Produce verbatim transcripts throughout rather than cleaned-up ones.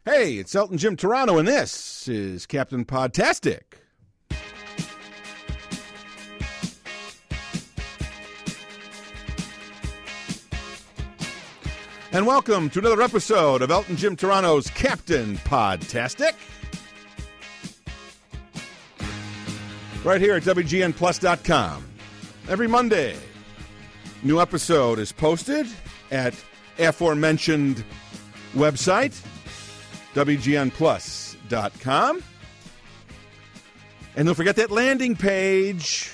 Hey, it's Elton Jim Toronto, and this is Captain Podtastic. And welcome to another episode of Elton Jim Toronto's Captain Podtastic. Right here at W G N plus dot com. Every Monday, new episode is posted at aforementioned website, W G N plus dot com. And don't forget that landing page.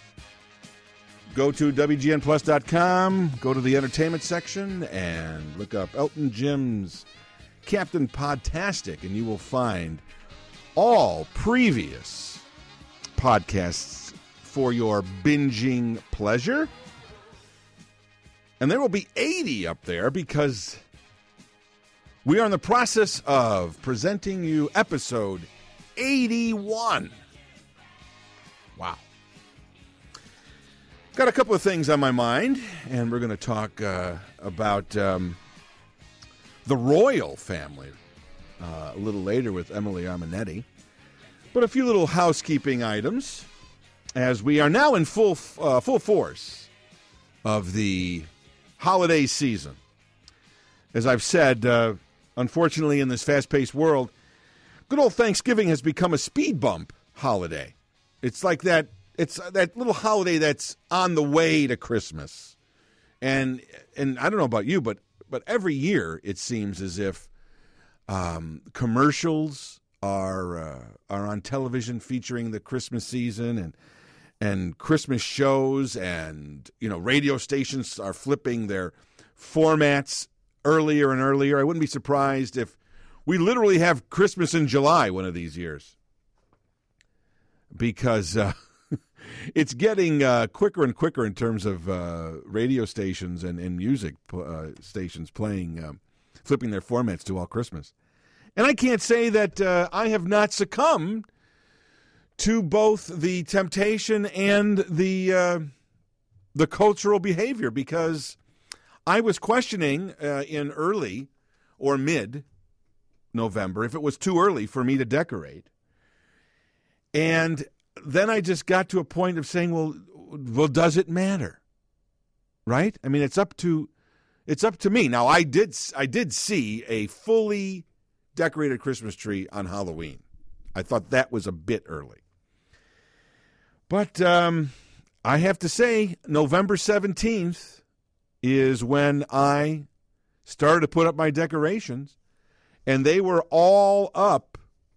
Go to W G N plus dot com, go to the entertainment section, and look up Elton Jim's Captain Podtastic, and you will find all previous podcasts for your binging pleasure. And there will be eighty up there because we are in the process of presenting you episode eighty-one. Wow. Got a couple of things on my mind, and we're going to talk uh, about um, the royal family uh, a little later with Emily Arminetti. But a few little housekeeping items, as we are now in full uh, full force of the holiday season. As I've said, uh, unfortunately in this fast-paced world, good old Thanksgiving has become a speed bump holiday. It's like that. It's that little holiday that's on the way to Christmas. And and I don't know about you, but but every year it seems as if um, commercials are uh, are on television featuring the Christmas season and and Christmas shows, and you know radio stations are flipping their formats earlier and earlier. I wouldn't be surprised if we literally have Christmas in July one of these years, because uh, it's getting uh, quicker and quicker in terms of uh, radio stations and, and music uh, stations playing, um, flipping their formats to all Christmas. And I can't say that uh, I have not succumbed to both the temptation and the uh, the cultural behavior, because I was questioning uh, in early or mid-November if it was too early for me to decorate. And then I just got to a point of saying, well, well, does it matter? Right? I mean, it's up to it's up to me. Now, I did I did see a fully decorated Christmas tree on Halloween. I thought that was a bit early. But um, I have to say, November seventeenth is when I started to put up my decorations, and they were all up,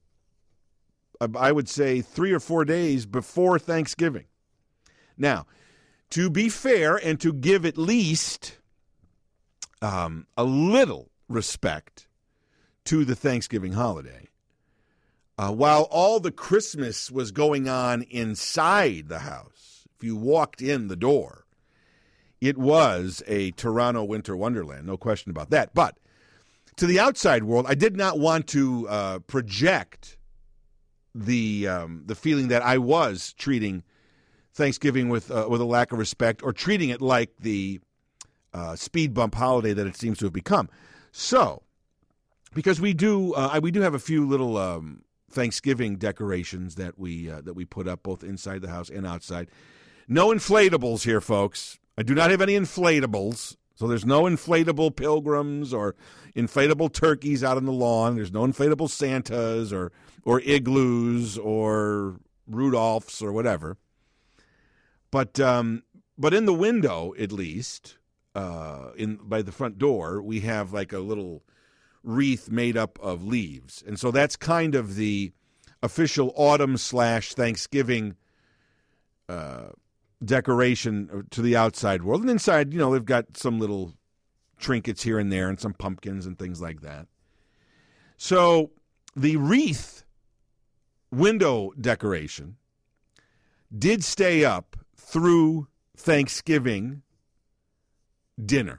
I would say, three or four days before Thanksgiving. Now, to be fair and to give at least um, a little respect to the Thanksgiving holiday, uh, while all the Christmas was going on inside the house, if you walked in the door, it was a Toronto winter wonderland, no question about that. But to the outside world, I did not want to uh, project the um, the feeling that I was treating Thanksgiving with uh, with a lack of respect, or treating it like the uh, speed bump holiday that it seems to have become. So, because we do uh, we do have a few little um, Thanksgiving decorations that we uh, that we put up both inside the house and outside. No inflatables here, folks. I do not have any inflatables. So there's no inflatable pilgrims or inflatable turkeys out on the lawn. There's no inflatable Santas or or igloos or Rudolphs or whatever. But um, but in the window, at least, uh, in by the front door, we have like a little wreath made up of leaves. And so that's kind of the official autumn slash Thanksgiving uh decoration to the outside world. And inside, you know, they've got some little trinkets here and there and some pumpkins and things like that. So the wreath window decoration did stay up through Thanksgiving dinner.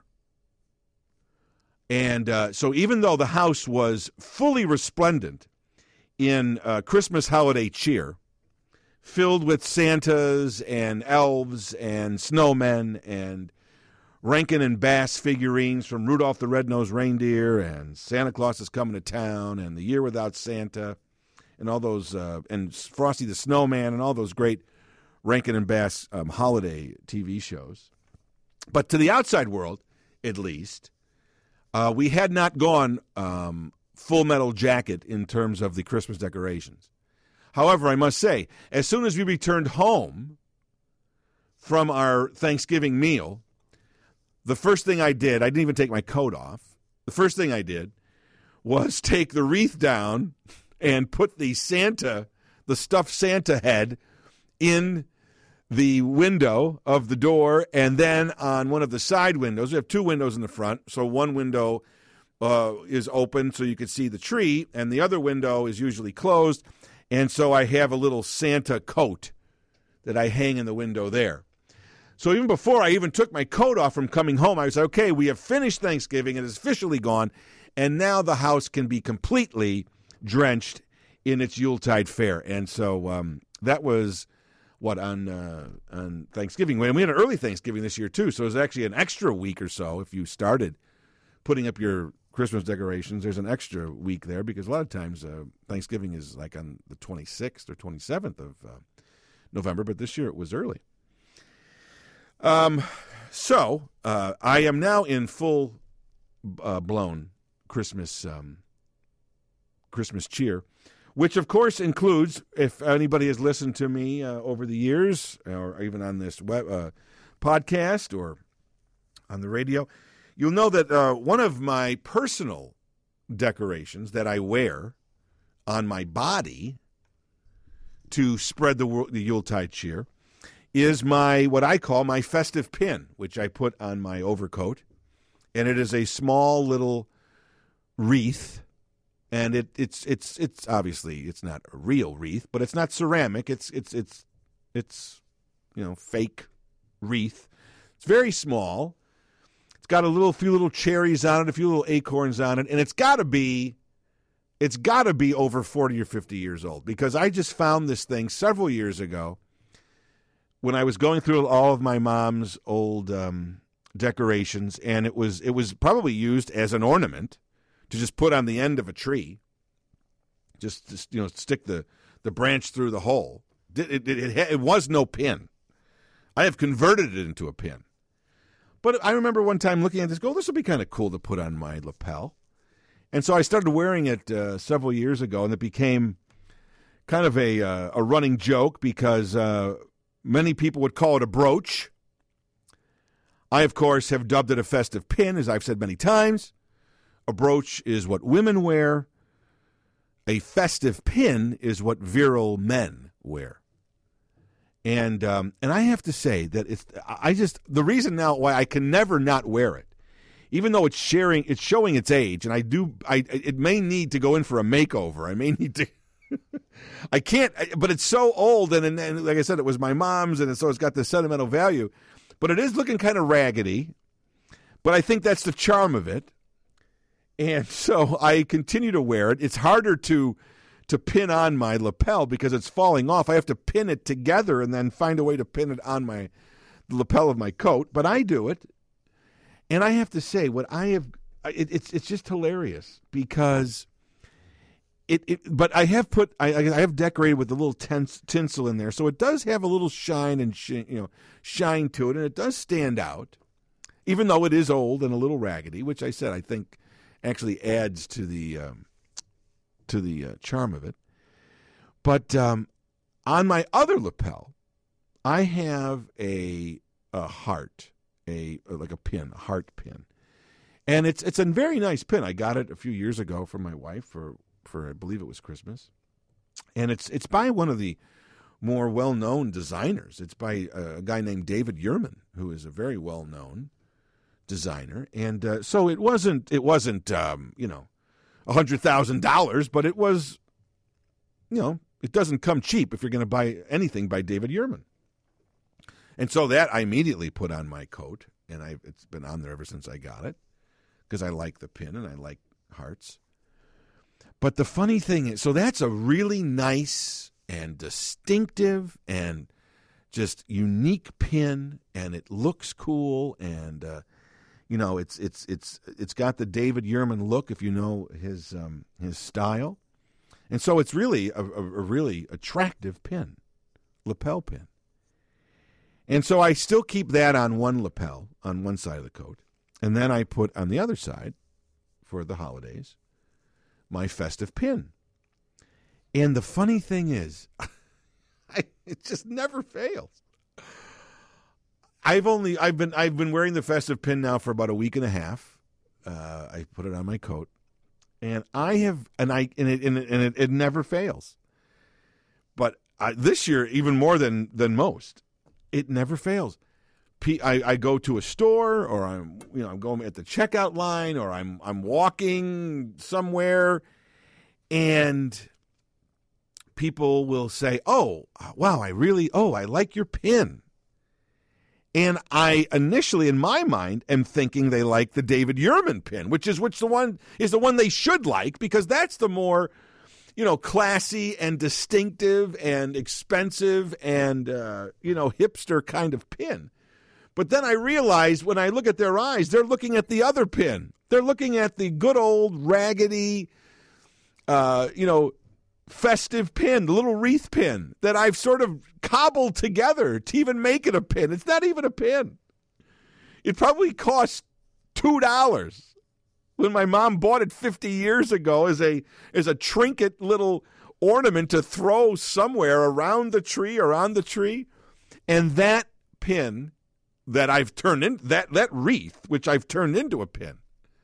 And uh, so even though the house was fully resplendent in uh, Christmas holiday cheer, filled with Santas and elves and snowmen and Rankin and Bass figurines from Rudolph the Red-Nosed Reindeer and Santa Claus is Coming to Town and The Year Without Santa and all those, uh, and Frosty the Snowman and all those great Rankin and Bass um, holiday T V shows. But to the outside world, at least, uh, we had not gone um, Full Metal Jacket in terms of the Christmas decorations. However, I must say, as soon as we returned home from our Thanksgiving meal, the first thing I did, I didn't even take my coat off. The first thing I did was take the wreath down and put the Santa, the stuffed Santa head, in the window of the door, and then on one of the side windows. We have two windows in the front, so one window uh, is open so you can see the tree, and the other window is usually closed, and so I have a little Santa coat that I hang in the window there. So even before I even took my coat off from coming home, I was like, okay, we have finished Thanksgiving. It is officially gone, and now the house can be completely drenched in its Yuletide fare. And so um, that was, what, on uh, on Thanksgiving. And we had an early Thanksgiving this year, too, so it was actually an extra week or so if you started putting up your Christmas decorations. There's an extra week there because a lot of times uh, Thanksgiving is like on the twenty-sixth or twenty-seventh of uh, November, but this year it was early. Um, so, uh, I am now in full, uh, blown Christmas, um, Christmas cheer, which of course includes, if anybody has listened to me, uh, over the years, or even on this web, uh, podcast or on the radio, you'll know that, uh, one of my personal decorations that I wear on my body to spread the, the Yuletide cheer is my, what I call my festive pin, which I put on my overcoat. And it is a small little wreath. And it, it's it's it's obviously it's not a real wreath, but it's not ceramic. It's it's it's it's you know, fake wreath. It's very small. It's got a little few little cherries on it, a few little acorns on it, and it's gotta be it's gotta be over forty or fifty years old, because I just found this thing several years ago when I was going through all of my mom's old um, decorations, and it was it was probably used as an ornament to just put on the end of a tree, just, just you know, stick the, the branch through the hole. It, it, it, it was no pin. I have converted it into a pin. But I remember one time looking at this, go, this would be kind of cool to put on my lapel. And so I started wearing it uh, several years ago, and it became kind of a, uh, a running joke because uh, many people would call it a brooch. I, of course, have dubbed it a festive pin, as I've said many times. A brooch is what women wear. A festive pin is what virile men wear. And um, and I have to say that it's I just the reason now why I can never not wear it, even though it's sharing it's showing its age, and I do I it may need to go in for a makeover. I may need to. I can't, but it's so old, and, and, and like I said, it was my mom's, and so it's got this sentimental value. But it is looking kind of raggedy. But I think that's the charm of it. And so I continue to wear it. It's harder to to pin on my lapel because it's falling off. I have to pin it together and then find a way to pin it on my the lapel of my coat. But I do it. And I have to say, what I have, it, it's it's just hilarious because it, it but I have put, I, I have decorated with a little tens, tinsel in there. So it does have a little shine and, sh- you know, shine to it. And it does stand out, even though it is old and a little raggedy, which I said I think actually adds to the um, to the uh, charm of it. But um, on my other lapel, I have a a heart, a like a pin, a heart pin, and it's it's a very nice pin. I got it a few years ago from my wife for for I believe it was Christmas, and it's it's by one of the more well known designers. It's by a guy named David Yurman, who is a very well known designer, and uh, so it wasn't it wasn't um, you know a hundred thousand dollars, but it was, you know, it doesn't come cheap if you're going to buy anything by David Yurman. And so that I immediately put on my coat, and I it's been on there ever since I got it because I like the pin and I like hearts. But the funny thing is, so that's a really nice and distinctive and just unique pin, and it looks cool, and uh, You know, it's it's it's it's got the David Yurman look, if you know his um, his style, and so it's really a, a, a really attractive pin, lapel pin. And so I still keep that on one lapel, on one side of the coat, and then I put on the other side, for the holidays, my festive pin. And the funny thing is, I, it just never fails. I've only I've been I've been wearing the festive pin now for about a week and a half. Uh, I put it on my coat, and I have and I and it and it, and it, it never fails. But I, this year, even more than than most, it never fails. P, I, I go to a store, or I'm you know I'm going at the checkout line, or I'm I'm walking somewhere, and people will say, "Oh, wow, I really oh I like your pin." And I initially, in my mind, am thinking they like the David Yurman pin, which is which the one is the one they should like, because that's the more, you know, classy and distinctive and expensive and uh, you know hipster kind of pin. But then I realize when I look at their eyes, they're looking at the other pin. They're looking at the good old raggedy, uh, you know, festive pin, the little wreath pin that I've sort of cobbled together to even make it a pin. It's not even a pin. It probably cost two dollars when my mom bought it fifty years ago as a as a trinket little ornament to throw somewhere around the tree or on the tree. And that pin that I've turned in, that that wreath, which I've turned into a pin,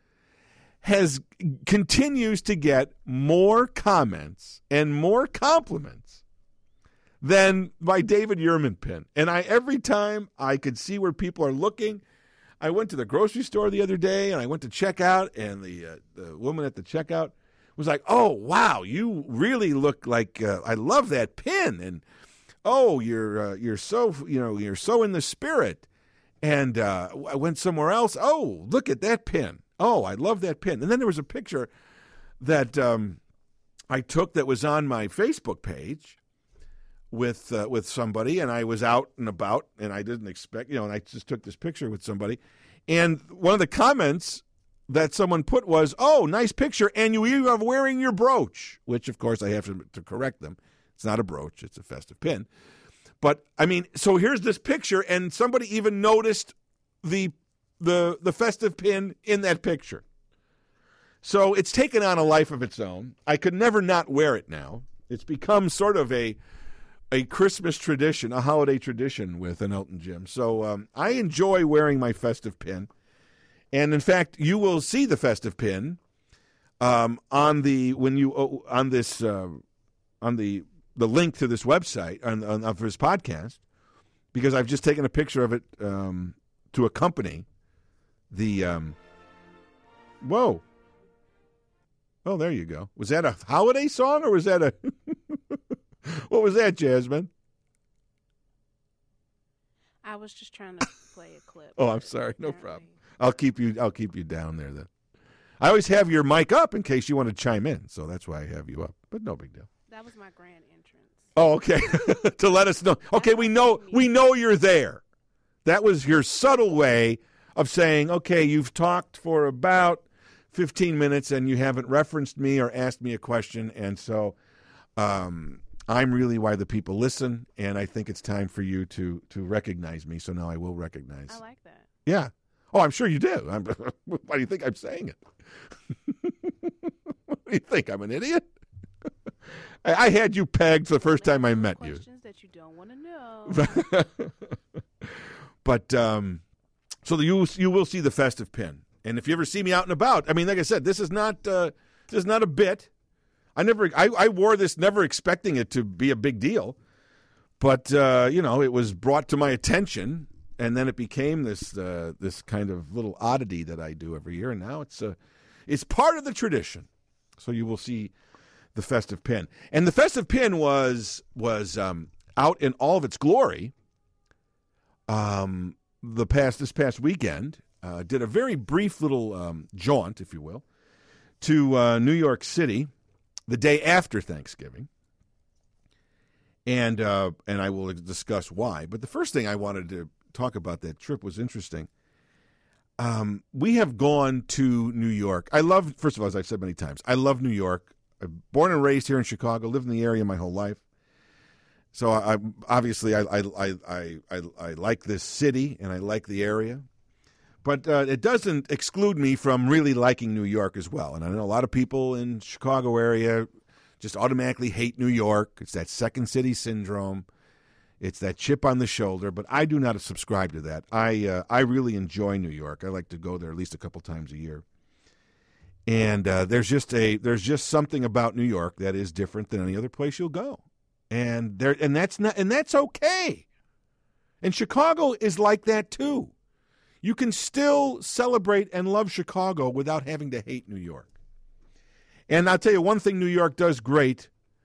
has continues to get more comments and more compliments than my David Yurman pin. And I every time I could see where people are looking. I went to the grocery store the other day, and I went to check out, and the uh, the woman at the checkout was like, "Oh, wow, you really look like uh, I love that pin." And oh, you're uh, you're so you know you're so in the spirit. And uh, I went somewhere else. Oh, look at that pin. Oh, I love that pin. And then there was a picture that um, I took that was on my Facebook page with uh, with somebody, and I was out and about, and I didn't expect, you know, and I just took this picture with somebody. And one of the comments that someone put was, "Oh, nice picture, and you are wearing your brooch," which, of course, I have to, to correct them. It's not a brooch. It's a festive pin. But, I mean, so here's this picture, and somebody even noticed the the the festive pin in that picture. So it's taken on a life of its own. I could never not wear it now. It's become sort of a a Christmas tradition, a holiday tradition with an Elton Jim. So um, I enjoy wearing my festive pin. And, in fact, you will see the festive pin um, on the when you uh, on this uh, on the the link to this website on, on, on for this podcast, because I've just taken a picture of it um, to accompany the. Um, whoa! Oh, there you go. Was that a holiday song, or was that a? What was that, Jasmine? I was just trying to play a clip. Oh, I'm sorry. No problem. I'll keep you. I'll keep you down there then. I always have your mic up in case you want to chime in, so that's why I have you up. But no big deal. That was my grand entrance. Oh, okay. To let us know. Okay, we know we know you're there. That was your subtle way of saying, okay, you've talked for about fifteen minutes and you haven't referenced me or asked me a question, and so um, I'm really why the people listen, and I think it's time for you to to recognize me. So now I will recognize. I like that. Yeah. Oh, I'm sure you do. I'm, why do you think I'm saying it? What do you think? I'm an idiot? I, I had you pegged the first time I met you. Questions that you don't want to know. But um, so the, you you will see the festive pin, and if you ever see me out and about, I mean, like I said, this is not uh, this is not a bit. I never I, I wore this never expecting it to be a big deal, but uh, you know, it was brought to my attention. And then it became this uh, this kind of little oddity that I do every year, and now it's uh, it's part of the tradition. So you will see the festive pin, and the festive pin was was um, out in all of its glory. Um, the past this past weekend, uh, did a very brief little um, jaunt, if you will, to uh, New York City the day after Thanksgiving. And uh, and I will discuss why. But the first thing I wanted to talk about that trip was interesting. um, we have gone to New York. I love, first of all, as I've said many times, I love New York. I'm born and raised here in Chicago, lived in the area my whole life. So I, I obviously I, I I I I like this city and I like the area, but uh, it doesn't exclude me from really liking New York as well. And I know a lot of people in Chicago area just automatically hate New York. It's that second city syndrome. It's that chip on the shoulder. But I do not subscribe to that. I uh, I really enjoy New York. I like to go there at least a couple times a year. And uh, there's just a there's just something about New York that is different than any other place you'll go. And there, and that's not, and that's okay. And Chicago is like that too. You can still celebrate and love Chicago without having to hate New York. And I'll tell you one thing New York does great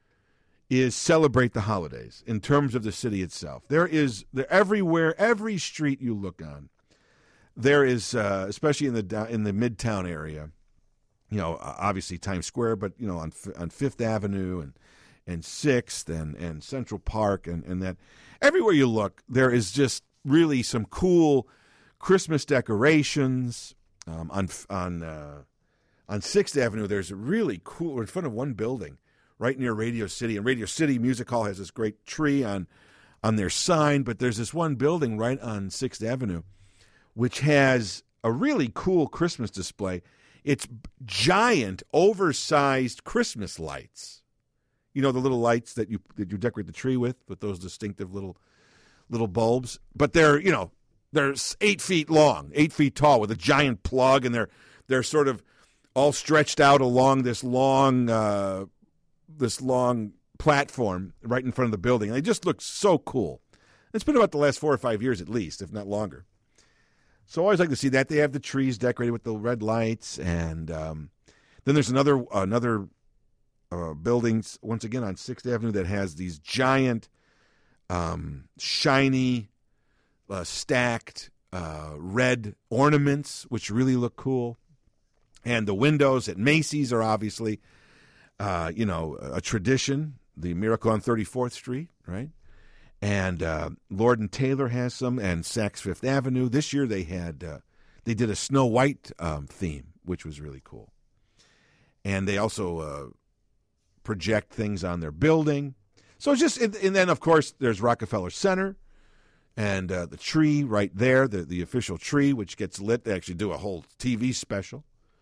is celebrate the holidays in terms of the city itself. There is there everywhere, every street you look on, there is, uh, especially in the in the Midtown area. You know, obviously Times Square, but you know on on Fifth Avenue and. and Sixth and, and Central Park and, and that. Everywhere you look, there is just really some cool Christmas decorations. Um, on on uh, on Sixth Avenue, there's a really cool, in front of one building, right near Radio City. And Radio City Music Hall has this great tree on, on their sign, but there's this one building right on Sixth Avenue, which has a really cool Christmas display. It's giant, oversized Christmas lights. You know, the little lights that you that you decorate the tree with, with those distinctive little little bulbs. But they're, you know, they're eight feet long, eight feet tall with a giant plug, and they're they're sort of all stretched out along this long uh, this long platform right in front of the building. And they just look so cool. It's been about the last four or five years at least, if not longer. So I always like to see that. They have the trees decorated with the red lights, and um, then there's another another. Uh, buildings, once again, on Sixth Avenue that has these giant, um, shiny, uh, stacked uh, red ornaments, which really look cool. And the windows at Macy's are obviously, uh, you know, a tradition. The Miracle on thirty-fourth Street, right? And uh, Lord and Taylor has some, and Saks Fifth Avenue. This year they had, uh, they did a Snow White um, theme, which was really cool. And they also uh, project things on their building. So it's just, and then of course there's Rockefeller Center and uh, the tree right there, the, the official tree, which gets lit. They actually do a whole T V special.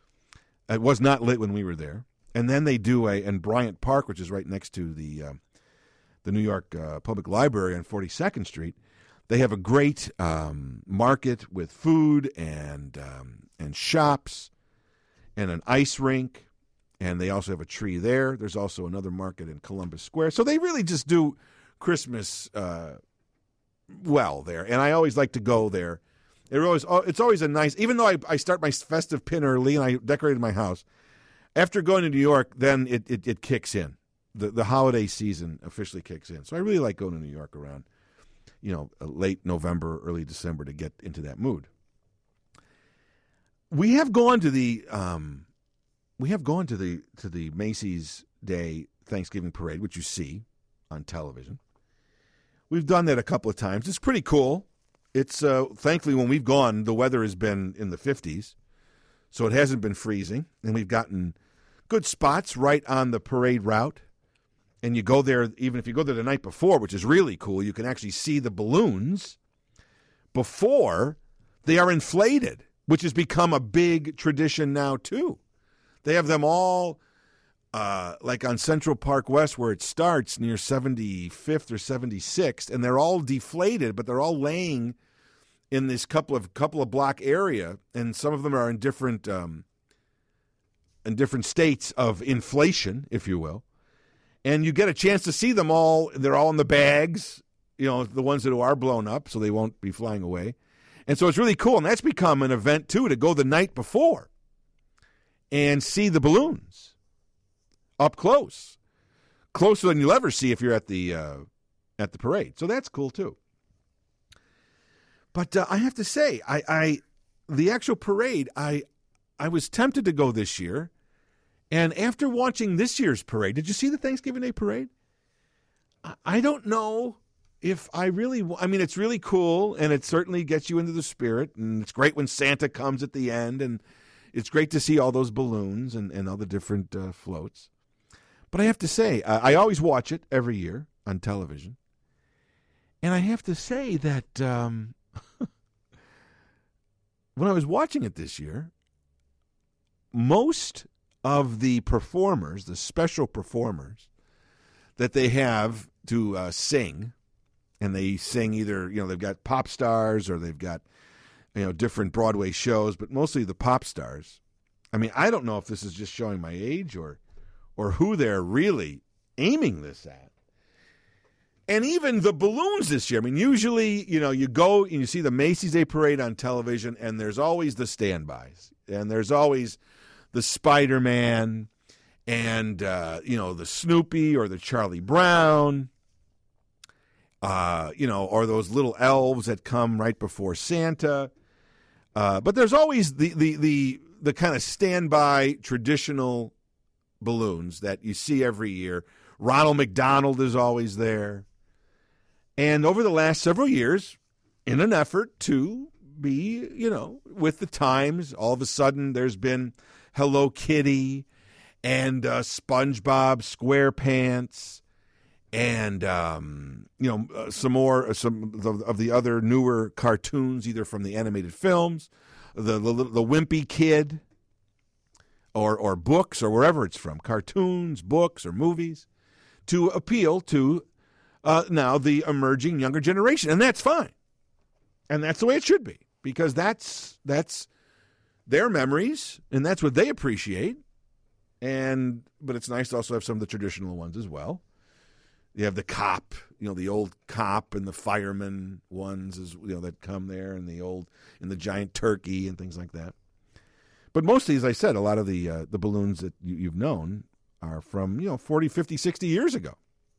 It was not lit when we were there. And then they do a, in Bryant Park, which is right next to the uh, the New York uh, Public Library on forty-second Street, they have a great um, market with food and um, and shops and an ice rink. And they also have a tree there. There's also another market in Columbus Square. So they really just do Christmas uh, well there. And I always like to go there. It always, it's always a nice, even though I, I start my festive pin early and I decorated my house, after going to New York, then it, it, it kicks in. The, the holiday season officially kicks in. So I really like going to New York around, you know, late November, early December to get into that mood. We have gone to the... Um, We have gone to the to the Macy's Day Thanksgiving Parade, which you see on television. We've done that a couple of times. It's pretty cool. It's uh, thankfully when we've gone, the weather has been in the fifties, so it hasn't been freezing, and we've gotten good spots right on the parade route. And you go there, even if you go there the night before, which is really cool, you can actually see the balloons before they are inflated, which has become a big tradition now too. They have them all, uh, like on Central Park West, where it starts near seventy-fifth or seventy-sixth, and they're all deflated, but they're all laying in this couple of couple of block area, and some of them are in different um, in different states of inflation, if you will. And you get a chance to see them all. They're all in the bags, you know, the ones that are blown up, so they won't be flying away. And so it's really cool, and that's become an event too to go the night before and see the balloons up close, closer than you'll ever see if you're at the uh, at the parade. So that's cool too. But uh, I have to say, I, I the actual parade, I I was tempted to go this year, and after watching this year's parade, did you see the Thanksgiving Day parade? I, I don't know if I really, I mean, it's really cool, and it certainly gets you into the spirit, and it's great when Santa comes at the end, and it's great to see all those balloons and, and all the different uh, floats. But I have to say, I, I always watch it every year on television, and I have to say that um, when I was watching it this year, most of the performers, the special performers that they have to uh, sing, and they sing either, you know, they've got pop stars or they've got, you know, different Broadway shows, but mostly the pop stars. I mean, I don't know if this is just showing my age or or who they're really aiming this at. And even the balloons this year. I mean, usually, you know, you go and you see the Macy's Day Parade on television, and there's always the standbys. And there's always the Spider-Man and, uh, you know, the Snoopy or the Charlie Brown, uh, you know, or those little elves that come right before Santa. Uh, but there's always the, the, the, the kind of standby traditional balloons that you see every year. Ronald McDonald is always there. And over the last several years, in an effort to be, you know, with the times, all of a sudden there's been Hello Kitty and uh, SpongeBob SquarePants and, um, you know, uh, some more, uh, some of, of the other newer cartoons, either from the animated films, the the, the Wimpy Kid, or or books, or wherever it's from, cartoons, books, or movies, to appeal to uh, now the emerging younger generation. And that's fine. And that's the way it should be, because that's that's their memories, and that's what they appreciate. And but it's nice to also have some of the traditional ones as well. You have the cop, you know, the old cop and the fireman ones, as you know, that come there, and the old and the giant turkey and things like that. But mostly, as I said, a lot of the uh, the balloons that you, you've known are from, you know, forty, fifty, sixty years ago.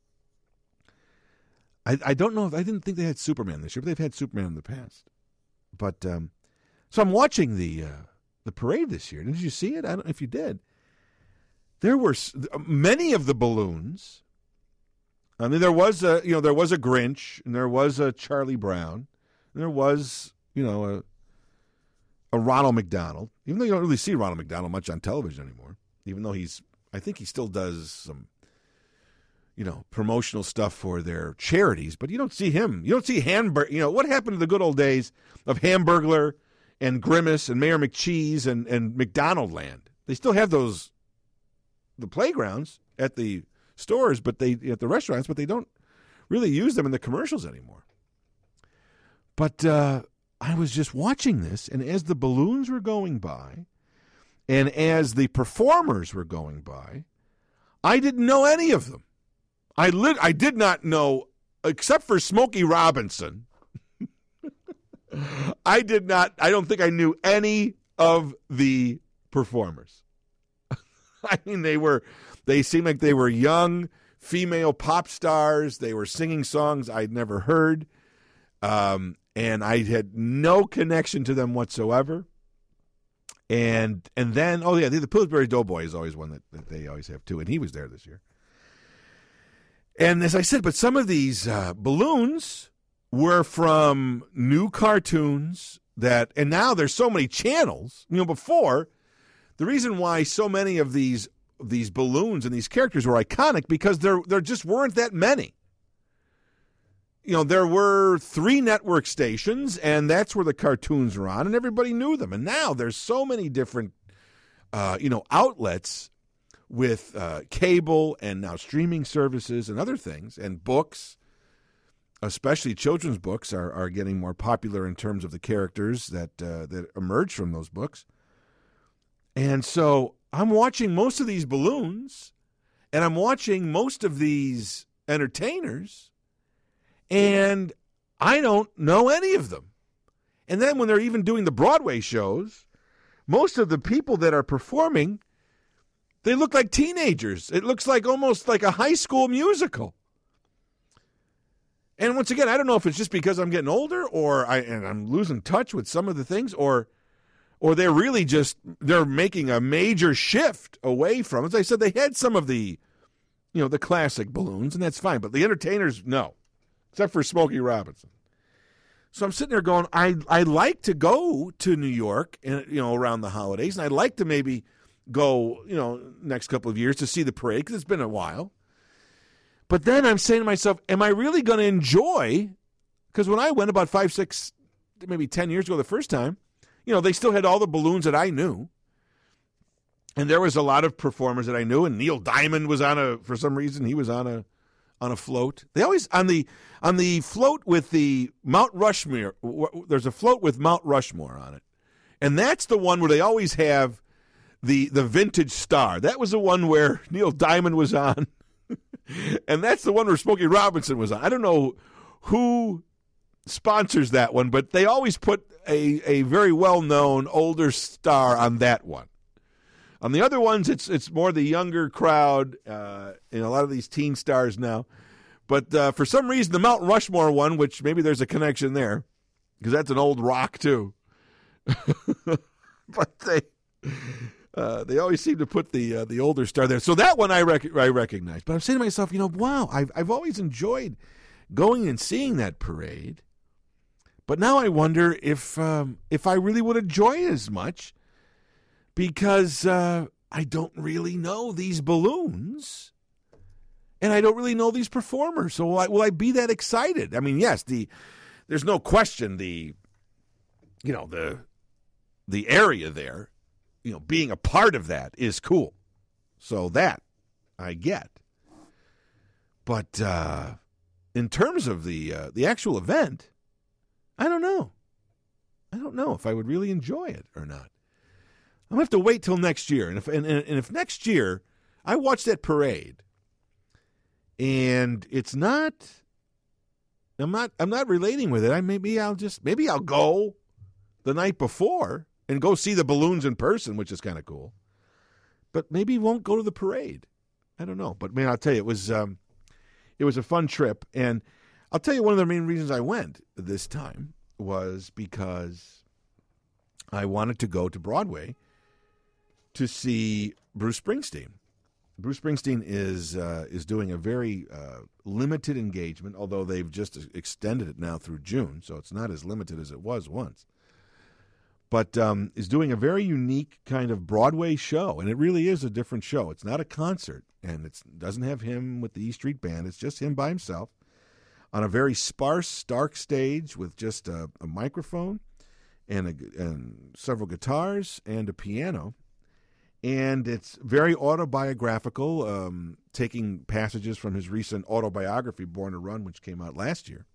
I, I don't know if I didn't think they had Superman this year, but they've had Superman in the past. But um, so I'm watching the uh, the parade this year. Did you see it? I don't know if you did. There were many of the balloons. I mean, there was a you know there was a Grinch, and there was a Charlie Brown, and there was you know a a Ronald McDonald. Even though you don't really see Ronald McDonald much on television anymore, even though he's I think he still does some you know promotional stuff for their charities, but you don't see him. You don't see Hamburg. You know what happened to the good old days of Hamburglar and Grimace and Mayor McCheese and and McDonald Land? They still have those the playgrounds at the stores, but they at the restaurants, but they don't really use them in the commercials anymore. But uh, I was just watching this, and as the balloons were going by, and as the performers were going by, I didn't know any of them. I lit- I did not know, except for Smokey Robinson. I did not. I don't think I knew any of the performers. I mean, they were. They seemed like they were young female pop stars. They were singing songs I'd never heard. Um, and I had no connection to them whatsoever. And and then, oh, yeah, the, the Pillsbury Doughboy is always one that, that they always have, too. And he was there this year. And as I said, but some of these uh, balloons were from new cartoons that, and now there's so many channels. You know, before, the reason why so many of these these balloons and these characters were iconic because there there just weren't that many. You know, there were three network stations, and that's where the cartoons were on, and everybody knew them. And now there's so many different, uh, you know, outlets with uh, cable and now streaming services and other things, and books, especially children's books, are, are getting more popular in terms of the characters that uh, that emerge from those books. And so I'm watching most of these balloons, and I'm watching most of these entertainers, and I don't know any of them. And then when they're even doing the Broadway shows, most of the people that are performing, they look like teenagers. It looks like almost like a high school musical. And once again, I don't know if it's just because I'm getting older, or I and I'm losing touch with some of the things, or or they're really just they're making a major shift away from. As I said, they had some of the, you know, the classic balloons, and that's fine. But the entertainers, no, except for Smokey Robinson. So I'm sitting there going, I I like to go to New York, and you know, around the holidays, and I'd like to maybe go, you know, next couple of years to see the parade because it's been a while. But then I'm saying to myself, am I really going to enjoy? Because when I went about five, six, maybe ten years ago the first time, you know, they still had all the balloons that I knew. And there was a lot of performers that I knew, and Neil Diamond was on a, for some reason, he was on a on a float. They always, on the on the float with the Mount Rushmore, there's a float with Mount Rushmore on it. And that's the one where they always have the the vintage star. That was the one where Neil Diamond was on. And that's the one where Smokey Robinson was on. I don't know who sponsors that one, but they always put a, a very well-known older star on that one. On the other ones, it's it's more the younger crowd, uh, and a lot of these teen stars now. But uh, for some reason, the Mount Rushmore one, which maybe there's a connection there, because that's an old rock too. But they uh, they always seem to put the uh, the older star there. So that one I rec- I recognize. But I'm saying to myself, you know, wow, I've I've always enjoyed going and seeing that parade. But now I wonder if um, if I really would enjoy it as much. Because uh, I don't really know these balloons, and I don't really know these performers. So will I, will I be that excited? I mean, yes, the there's no question the you know the the area there, you know, being a part of that is cool. So that I get. But uh, in terms of the uh, the actual event, I don't know. I don't know if I would really enjoy it or not. I'm going to have to wait till next year. And if and, and if next year I watch that parade and it's not I'm not I'm not relating with it, I maybe I'll just maybe I'll go the night before and go see the balloons in person, which is kind of cool. But maybe won't go to the parade. I don't know. But man, I'll tell you, it was um, it was a fun trip, and I'll tell you one of the main reasons I went this time was because I wanted to go to Broadway to see Bruce Springsteen. Bruce Springsteen is uh, is doing a very uh, limited engagement, although they've just extended it now through June, so it's not as limited as it was once. But um, is doing a very unique kind of Broadway show, and it really is a different show. It's not a concert, and it doesn't have him with the E Street Band. It's just him by himself on a very sparse, dark stage with just a, a microphone and, a, and several guitars and a piano. And it's very autobiographical, um, taking passages from his recent autobiography, Born to Run, which came out last year.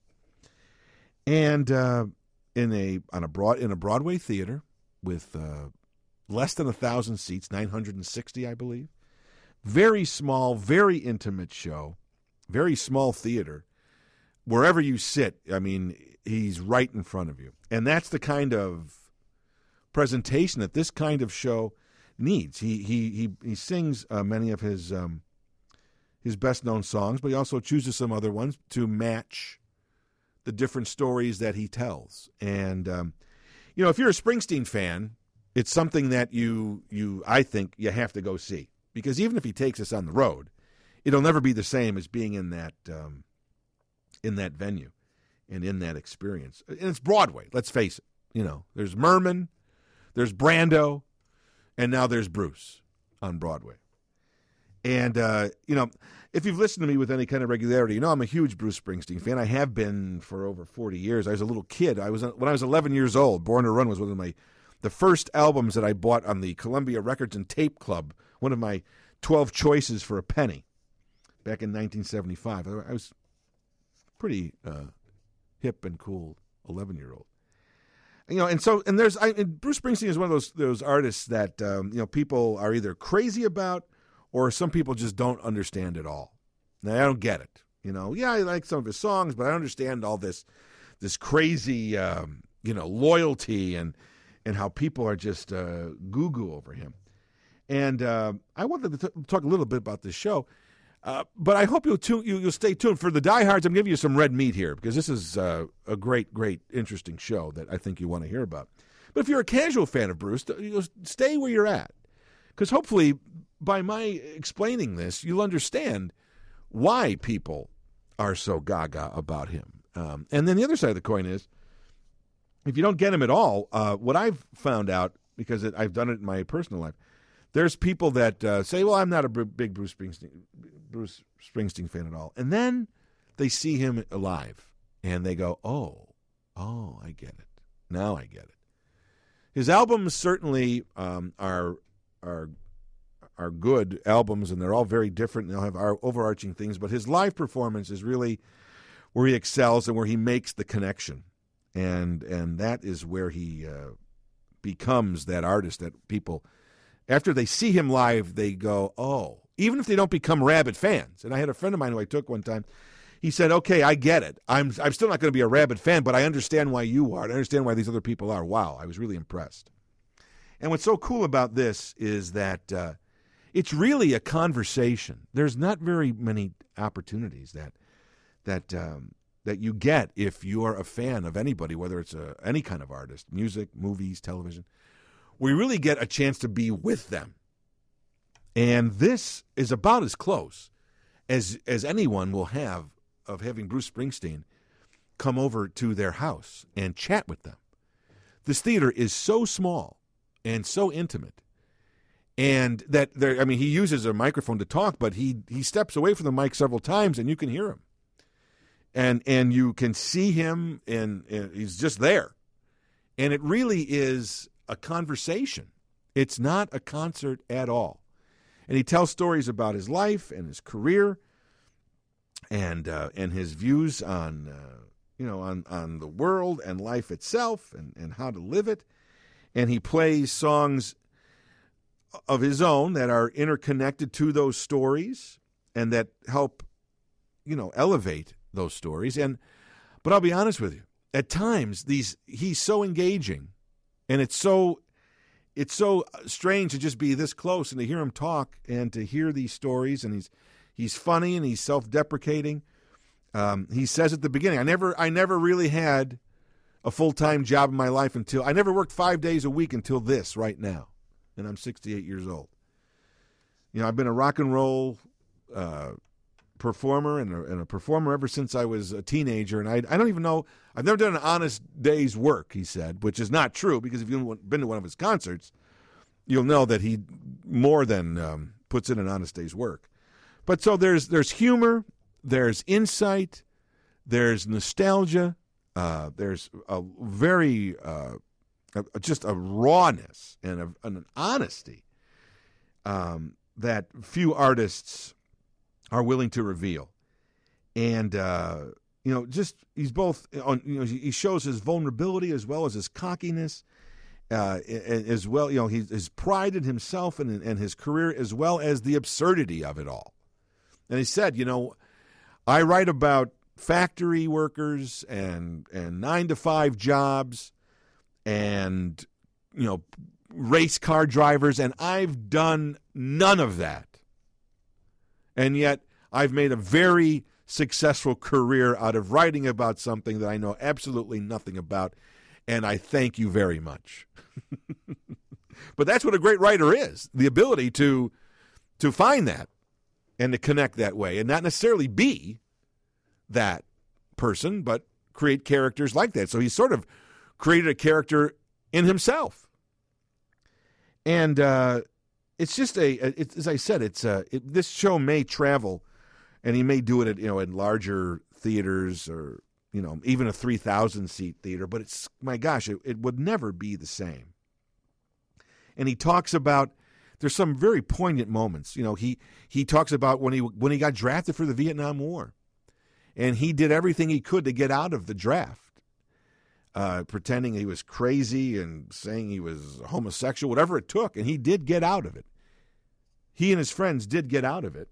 And uh, in a on a broad in a Broadway theater with uh, less than a thousand seats, nine hundred sixty, I believe. Very small, very intimate show, very small theater. Wherever you sit, I mean, he's right in front of you, and that's the kind of presentation that this kind of show needs. He he he he sings uh, many of his um, his best known songs, but he also chooses some other ones to match the different stories that he tells. And um, you know, if you're a Springsteen fan, it's something that you you I think you have to go see, because even if he takes us on the road, it'll never be the same as being in that um, in that venue and in that experience. And it's Broadway. Let's face it. You know, there's Merman, there's Brando. And now there's Bruce on Broadway. And, uh, you know, if you've listened to me with any kind of regularity, you know I'm a huge Bruce Springsteen fan. I have been for over forty years. I was a little kid. I was When I was eleven years old, Born to Run was one of my the first albums that I bought on the Columbia Records and Tape Club, one of my twelve choices for a penny back in nineteen seventy-five. I was pretty uh, hip and cool eleven-year-old. You know, and so and there's I, and Bruce Springsteen is one of those those artists that um, you know people are either crazy about or some people just don't understand at all. Now, I don't get it. You know, yeah, I like some of his songs, but I don't understand all this this crazy um, you know loyalty and and how people are just uh, goo-goo over him. And uh, I wanted to t- talk a little bit about this show. Uh, but I hope you'll, tune, you, you'll stay tuned. For the diehards, I'm giving you some red meat here because this is uh, a great, great, interesting show that I think you want to hear about. But if you're a casual fan of Bruce, you'll stay where you're at, because hopefully by my explaining this, you'll understand why people are so gaga about him. Um, and then the other side of the coin is, if you don't get him at all, uh, what I've found out, because it, I've done it in my personal life, there's people that uh, say, well, I'm not a b- big Bruce Springsteen, Bruce Springsteen fan at all. And then they see him live, and they go, oh, oh, I get it. Now I get it. His albums certainly um, are are are good albums, and they're all very different, and they'll have our overarching things. But his live performance is really where he excels and where he makes the connection. And and that is where he uh, becomes that artist that people, after they see him live, they go, oh, even if they don't become rabid fans. And I had a friend of mine who I took one time. He said, okay, I get it. I'm I'm still not going to be a rabid fan, but I understand why you are. I understand why these other people are. Wow, I was really impressed. And what's so cool about this is that uh, it's really a conversation. There's not very many opportunities that that um, that you get if you're a fan of anybody, whether it's a, any kind of artist, music, movies, television. We really get a chance to be with them. And this is about as close as as anyone will have of having Bruce Springsteen come over to their house and chat with them. This theater is so small and so intimate, and that there, I mean, he uses a microphone to talk, but he he steps away from the mic several times, and you can hear him, and and you can see him, and, and he's just there, and it really is a conversation. It's not a concert at all, and he tells stories about his life and his career, and uh, and his views on uh, you know on, on the world and life itself, and, and how to live it. And he plays songs of his own that are interconnected to those stories and that help, you know, elevate those stories. And but I'll be honest with you, at times these he's so engaging, and it's so it's so strange to just be this close and to hear him talk and to hear these stories. And he's he's funny and he's self-deprecating. Um, he says at the beginning, I never I never really had a full-time job in my life until, I never worked five days a week until this right now, and I'm sixty-eight years old. You know, I've been a rock and roll uh, performer and a, and a performer ever since I was a teenager, and I, I don't even know, I've never done an honest day's work, he said, which is not true, because if you've been to one of his concerts, you'll know that he more than um, puts in an honest day's work. But so there's there's humor, there's insight, there's nostalgia, Uh, there's a very, uh, a, just a rawness and a, an honesty um, that few artists are willing to reveal. And, uh, you know, just, he's both, on, you know, he shows his vulnerability as well as his cockiness, uh, as well, you know, his, his pride in himself and, and his career, as well as the absurdity of it all. And he said, you know, I write about factory workers and and nine to five jobs and, you know, race car drivers, and I've done none of that. And yet I've made a very successful career out of writing about something that I know absolutely nothing about, and I thank you very much. But that's what a great writer is, the ability to to find that and to connect that way, and not necessarily be that person, but create characters like that. So he sort of created a character in himself. And uh, it's just a, it, as I said, it's a, it, this show may travel, and he may do it at, you know, in larger theaters, or, you know, even a three thousand seat theater, but it's, my gosh, it, it would never be the same. And he talks about, there's some very poignant moments. You know, he, he talks about when he, when he got drafted for the Vietnam War. And he did everything he could to get out of the draft, uh, pretending he was crazy and saying he was homosexual, whatever it took. And he did get out of it. He and his friends did get out of it.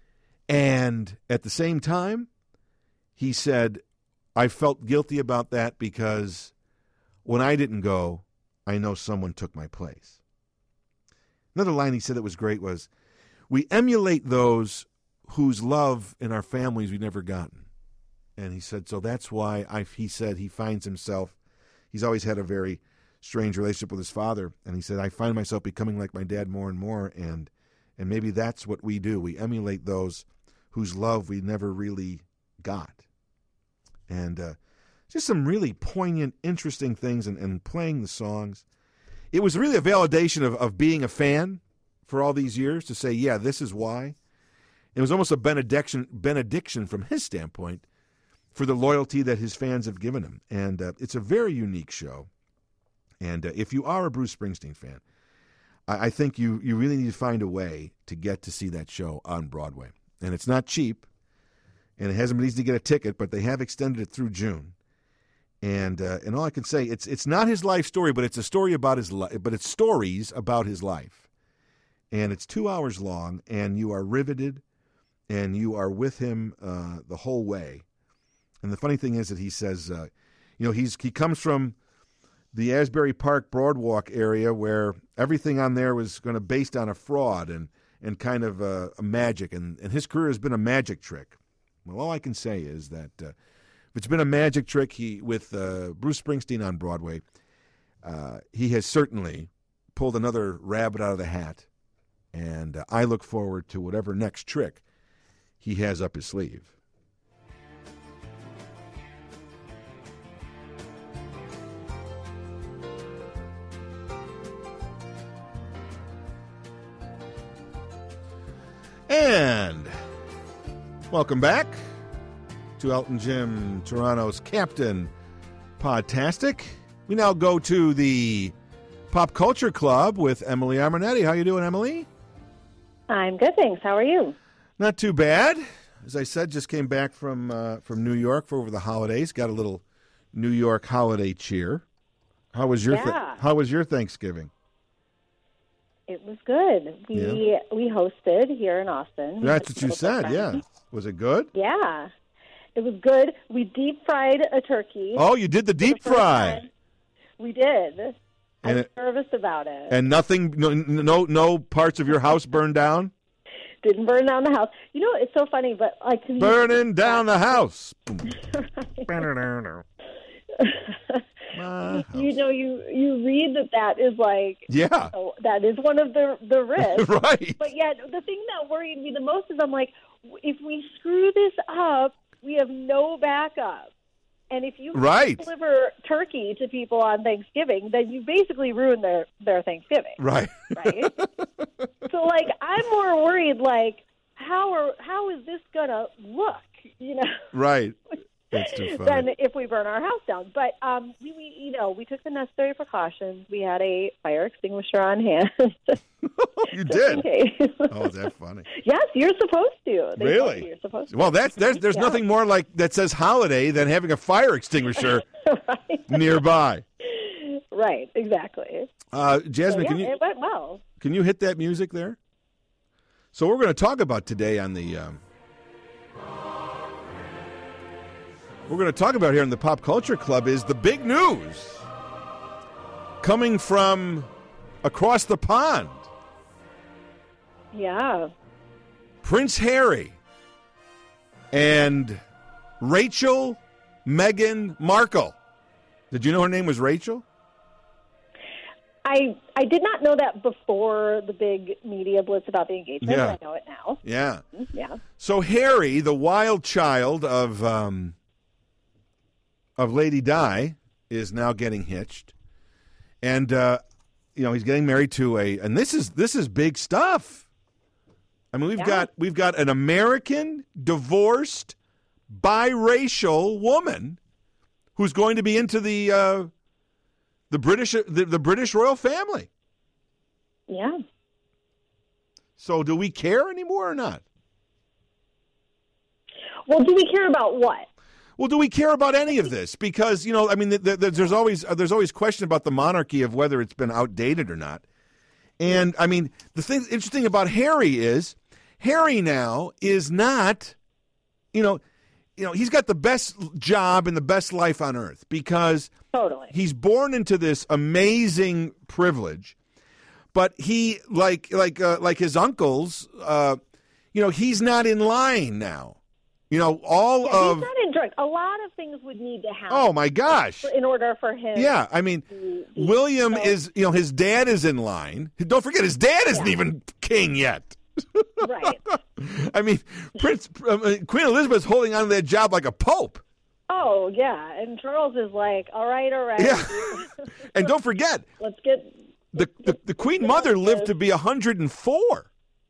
And at the same time, he said, I felt guilty about that because when I didn't go, I know someone took my place. Another line he said that was great was, we emulate those whose love in our families we've never gotten. And he said, so that's why I, he said he finds himself, he's always had a very strange relationship with his father. And he said, I find myself becoming like my dad more and more. And, and maybe that's what we do. We emulate those whose love we never really got. And uh, just some really poignant, interesting things and, and playing the songs. It was really a validation of, of being a fan for all these years to say, yeah, this is why. It was almost a benediction benediction from his standpoint for the loyalty that his fans have given him. And uh, it's a very unique show. And uh, if you are a Bruce Springsteen fan, I, I think you, you really need to find a way to get to see that show on Broadway. And it's not cheap, and it hasn't been easy to get a ticket, but they have extended it through June. And uh, and all I can say, it's it's not his life story, but it's a story about his life, but it's stories about his life. And it's two hours long, and you are riveted, and you are with him uh, the whole way. And the funny thing is that he says, uh, you know, he's he comes from the Asbury Park Broadwalk area where everything on there was going to based on a fraud and and kind of a, a magic, and, and his career has been a magic trick. Well, all I can say is that uh, if it's been a magic trick, he with uh, Bruce Springsteen on Broadway, uh, he has certainly pulled another rabbit out of the hat, and uh, I look forward to whatever next trick he has up his sleeve. And welcome back to Elton Jim, Toronto's Captain Podtastic. We now go to the Pop Culture Club with Emily Armonetti. How you doing, Emily? I'm good, thanks. How are you? Not too bad. As I said, just came back from uh, from New York for over the holidays. Got a little New York holiday cheer. How was your Yeah. th- How was your Thanksgiving? It was good. We Yeah. we hosted here in Austin. We That's had what you local said. friends. Yeah. Was it good? Yeah. It was good. We deep fried a turkey. Oh, you did the for the deep first fry. time. We did. And I'm it- nervous about it. And nothing, no, no, no parts of your house burned down. Didn't burn down the house. You know, it's so funny, but like to Burning down the house. My you house. know, you you read that that is like Yeah, oh, that is one of the the risks. right. But yet, the thing that worried me the most is I'm like, if we screw this up, we have no backup. And if you Right. deliver turkey to people on Thanksgiving, then you basically ruin their, their Thanksgiving, Right. right? So, like, I'm more worried, like, how are how is this going to look, you know? Right. That's too funny. Than if we burn our house down. But um, we, we, you know, we took the necessary precautions. We had a fire extinguisher on hand. You just in did. case. Oh, is that funny? Yes, you're supposed to. They Really? told you You're supposed to. Well, that's there's there's Yeah. nothing more like that says holiday than having a fire extinguisher right. nearby. Right. Exactly. Uh, So, Jasmine, yeah, can you it went well. can you hit that music there? So what we're going to talk about today on the um, we're going to talk about here in the Pop Culture Club is the big news coming from across the pond. Yeah. Prince Harry and Rachel Meghan Markle. Did you know her name was Rachel? I I did not know that before the big media blitz about the engagement. Yeah. But I know it now. Yeah. Yeah. So Harry, the wild child of um, of Lady Di, is now getting hitched, and uh, you know he's getting married to a, and this is this is big stuff. I mean, we've Yeah. got we've got an American divorced biracial woman who's going to be into the uh, the British the, the British royal family. Yeah. So, do we care anymore or not? Well, do we care about what? Well, do we care about any of this? Because, you know, I mean, th- th- there's always uh, there's always question about the monarchy of whether it's been outdated or not. And, I mean, the thing interesting about Harry is Harry now is not, you know, you know, he's got the best job and the best life on earth because Totally. he's born into this amazing privilege. But he, like like uh, like his uncles, uh, you know, he's not in line now. You know, all Yeah, of he's not in drug. A lot of things would need to happen. oh my gosh. for- in order for him. Yeah, I mean, to be- William so- is, you know, his dad is in line. Don't forget, his dad isn't Yeah. even king yet. Right. I mean, Prince uh, Queen Elizabeth's holding on to that job like a pope. Oh, yeah. And Charles is like, all right, all right. Yeah. And don't forget, let's get the, the, the Queen Mother lived to be one hundred four.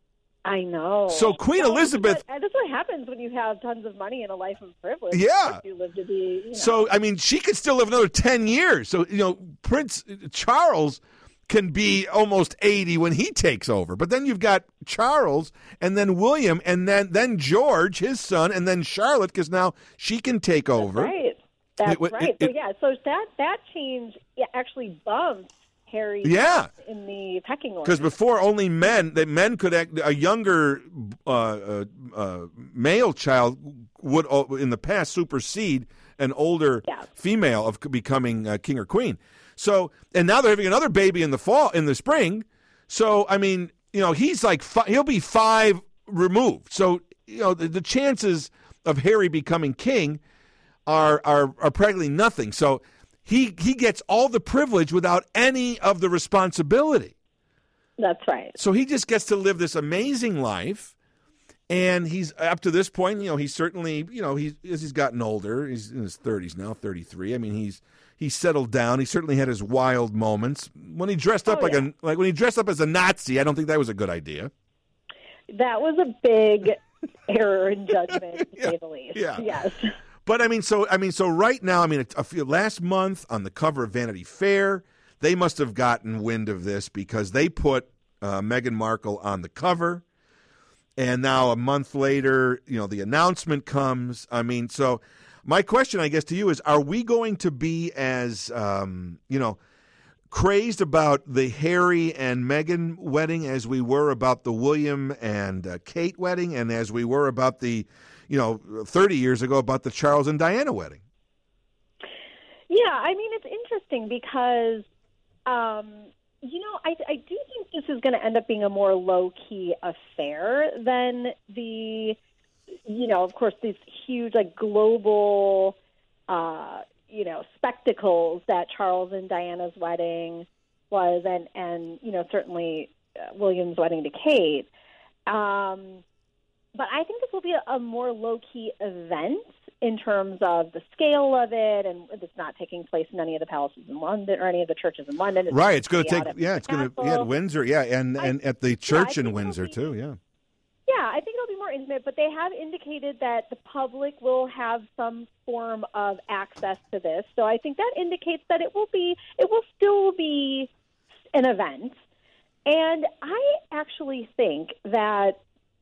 I know. So Queen well, Elizabeth... But that's what happens when you have tons of money and a life of privilege. Yeah. You live to be, you know. So, I mean, she could still live another ten years. So, you know, Prince Charles can be almost eighty when he takes over. But then you've got Charles and then William and then, then George, his son, and then Charlotte, because now she can take over. That's right. That's It- it- right. it- so, yeah, so that, that change yeah, actually bumped Harry Yeah. in the pecking order. Because before, only men, that men could act, a younger uh, uh, uh, male child would, uh, in the past, supersede an older Yeah. female of becoming uh, king or queen. So, and now they're having another baby in the fall, in the spring. So, I mean, you know, he's like, fi- he'll be five removed. So, you know, the, the chances of Harry becoming king are are are practically nothing. So, he he gets all the privilege without any of the responsibility. That's right. So he just gets to live this amazing life, and he's up to this point. You know, he's certainly, you know, he's as he's gotten older. He's in his thirties now, thirty-three. I mean, he's he's settled down. He certainly had his wild moments when he dressed up Oh, like yeah. a like when he dressed up as a Nazi. I don't think that was a good idea. That was a big error in judgment, to Yeah. say the least. Yeah. Yes. But I mean, so I mean, so right now, I mean, a, a few, last month on the cover of Vanity Fair, they must have gotten wind of this because they put uh, Meghan Markle on the cover, and now a month later, you know, the announcement comes. I mean, so my question, I guess, to you is: are we going to be as um, you know, crazed about the Harry and Meghan wedding as we were about the William and uh, Kate wedding, and as we were about the you know, thirty years ago about the Charles and Diana wedding? Yeah, I mean, it's interesting because, um, you know, I, I do think this is going to end up being a more low-key affair than the, you know, of course, these huge, like, global, uh, you know, spectacles that Charles and Diana's wedding was, and, and you know, certainly uh, William's wedding to Kate. Um But I think this will be a, a more low-key event in terms of the scale of it, and it's not taking place in any of the palaces in London or any of the churches in London. It's Right, it's going to gonna take, be out yeah, at it's going to, Castle. yeah, at Windsor, yeah, and, I- and at the yeah, I church think in it'll Windsor, be- too, yeah. Yeah, I think it'll be more intimate, but they have indicated that the public will have some form of access to this. So I think that indicates that it will be, it will still be an event. And I actually think that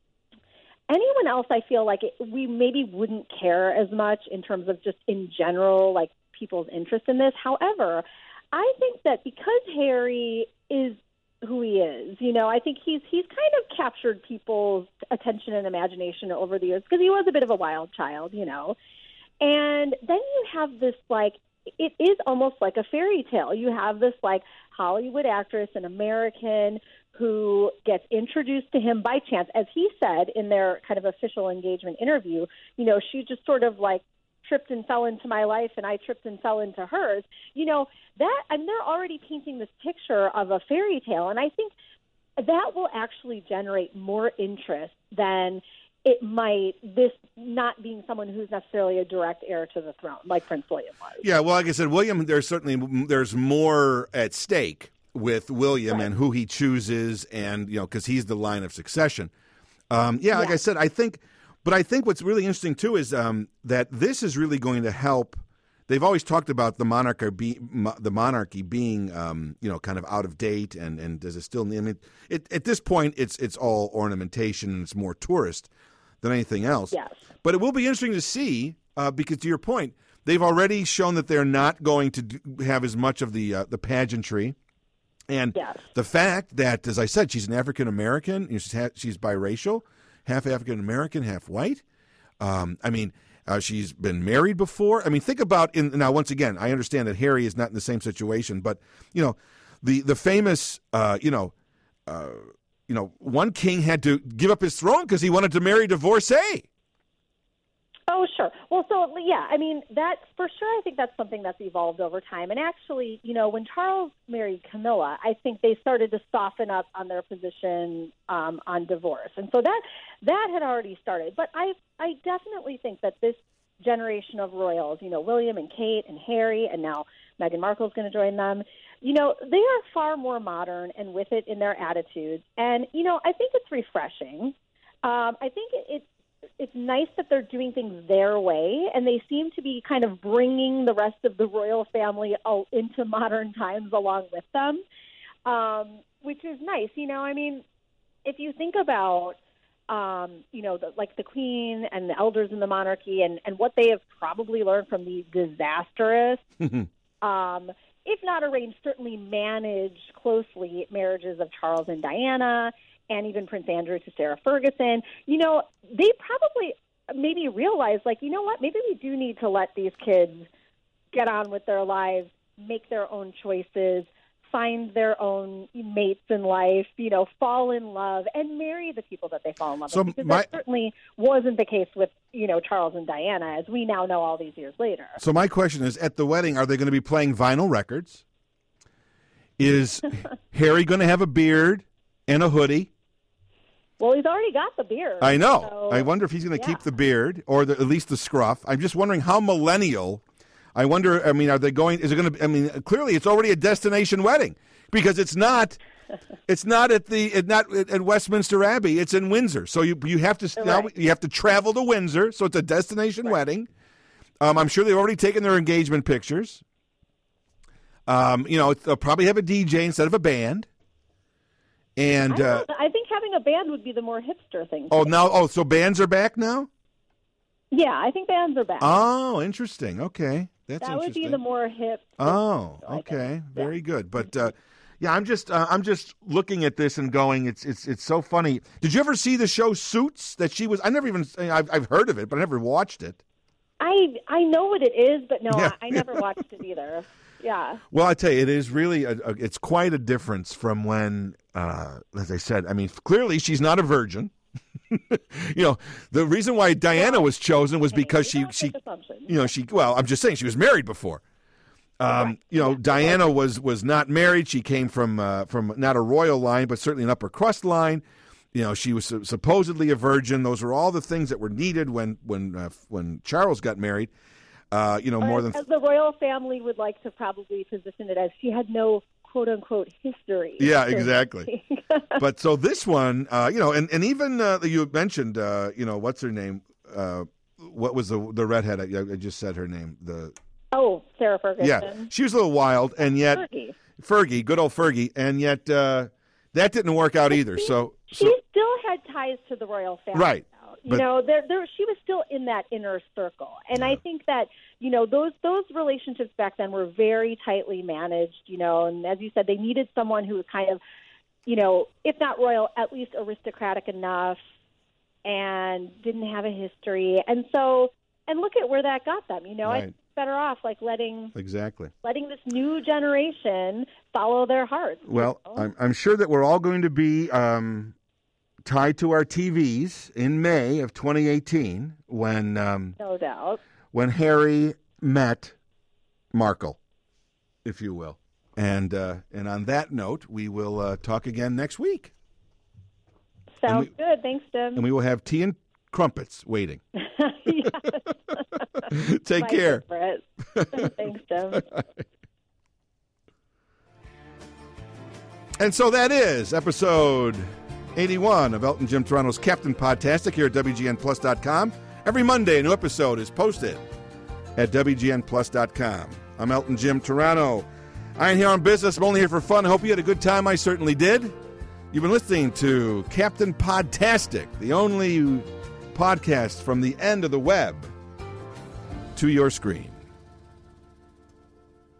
anyone else, I feel like it, we maybe wouldn't care as much in terms of just in general, like people's interest in this. However, I think that because Harry is who he is, you know, I think he's he's kind of captured people's attention and imagination over the years because he was a bit of a wild child, you know. And then you have this, like, it is almost like a fairy tale. You have this, like, Hollywood actress, an American, who gets introduced to him by chance. As he said in their kind of official engagement interview, you know, she just sort of, like, tripped and fell into my life, and I tripped and fell into hers. You know, that, and they're already painting this picture of a fairy tale, and I think that will actually generate more interest than it might, this not being someone who's necessarily a direct heir to the throne, like Prince William was. Yeah, well, like I said, William, there's certainly, there's more at stake with William Right. and who he chooses, and, you know, because he's the line of succession. Um, yeah, like Yeah. I said, I think, but I think what's really interesting, too, is um, that this is really going to help. They've always talked about the monarchy, be, mo- the monarchy being, um, you know, kind of out of date, and, and does it still need, I mean, it, at this point, it's it's all ornamentation, and it's more tourist than anything else. Yes. But it will be interesting to see, uh, because to your point, they've already shown that they're not going to do, have as much of the uh, the pageantry. And Yes. the fact that, as I said, she's an African American, you know, she's, ha- she's biracial, half African American, half white. Um, I mean, uh, she's been married before. I mean, think about in now. Once again, I understand that Harry is not in the same situation, but you know, the the famous, uh, you know, uh, you know, one king had to give up his throne because he wanted to marry a divorcee. Oh, Oh, sure. Well, so, yeah, I mean, that, for sure, I think that's something that's evolved over time. And actually, you know, when Charles married Camilla, I think they started to soften up on their position um, on divorce. And so that that had already started. But I I definitely think that this generation of royals, you know, William and Kate and Harry, and now Meghan Markle is going to join them, you know, they are far more modern and with it in their attitudes. And, you know, I think it's refreshing. Um, I think it, it's It's nice that they're doing things their way, and they seem to be kind of bringing the rest of the royal family out into modern times along with them, um, which is nice. You know, I mean, if you think about, um, you know, the, like the Queen and the elders in the monarchy and, and what they have probably learned from the disastrous, um, if not arranged, certainly managed closely marriages of Charles and Diana, and even Prince Andrew to Sarah Ferguson, you know, they probably maybe realize, like, you know what, maybe we do need to let these kids get on with their lives, make their own choices, find their own mates in life, you know, fall in love, and marry the people that they fall in love so with. Because my, that certainly wasn't the case with, you know, Charles and Diana, as we now know all these years later. So my question is, at the wedding, are they going to be playing vinyl records? Is Harry going to have a beard and a hoodie? Well, he's already got the beard. I know. So, I wonder if he's going to yeah. keep the beard or the, at least the scruff. I'm just wondering how millennial. I wonder, I mean, are they going, is it going to, I mean, clearly it's already a destination wedding because it's not, it's not at the, it's not at Westminster Abbey. It's in Windsor. So you you have to, Right. now you have to travel to Windsor. So it's a destination Right. wedding. Um, I'm sure they've already taken their engagement pictures. Um, you know, they'll probably have a D J instead of a band. And I, don't uh, know. I think having a band would be the more hipster thing. oh, now, oh, so bands are back now? Yeah, I think bands are back. Oh, interesting. Okay. That's that would interesting. be the more hip. Oh, I okay. think. Very Yeah. good. But uh, yeah, I'm just uh, I'm just looking at this and going, it's it's it's so funny. Did you ever see the show Suits that she was? I never even I've I've heard of it, but I never watched it. I I know what it is, but no, Yeah. I, I never watched it either. Yeah. Well, I tell you, it is really a, a, it's quite a difference from when, uh, as I said. I mean, clearly she's not a virgin. You know, the reason why Diana was chosen was because she she you know she well, I'm just saying she was married before. Um, Right. you know, Diana was was not married. She came from uh, from not a royal line, but certainly an upper crust line. You know, she was supposedly a virgin. Those were all the things that were needed when when uh, when Charles got married. Uh, you know, more as, than as the royal family would like to probably position it as, she had no quote unquote history. Yeah, exactly. But so this one, uh, you know, and and even uh, you mentioned, uh, you know, what's her name? Uh, what was the the redhead? I, I just said her name. The Oh, Sarah Ferguson. yeah, she was a little wild, and yet Fergie. Fergie, good old Fergie, and yet uh, that didn't work out either. She, So, she so still had ties to the royal family. Right. Though. You But- know, there, there, she was still in that inner circle, and Yeah. I think that you know those those relationships back then were very tightly managed. You know, and as you said, they needed someone who was kind of, you know, if not royal, at least aristocratic enough, and didn't have a history. And so, and look at where that got them. You know, Right. it's better off like letting exactly. letting this new generation follow their hearts. Well, you know? I'm, I'm sure that we're all going to be um, tied to our T Vs in May of twenty eighteen when um, no doubt. when Harry met Markle, if you will. And uh, and on that note, we will uh, talk again next week. Sounds we- good. Thanks, Jim. And we will have tea and crumpets waiting. Yes. Take My care. favorite. Thanks, Jim. And so that is episode eighty-one of Elton Jim Toronto's Captain Podtastic here at W G N Plus dot com. Every Monday, a new episode is posted at W G N Plus dot com. I'm Elton Jim Toronto. I ain't here on business. I'm only here for fun. I hope you had a good time. I certainly did. You've been listening to Captain Podtastic, the only podcast from the end of the web to your screen.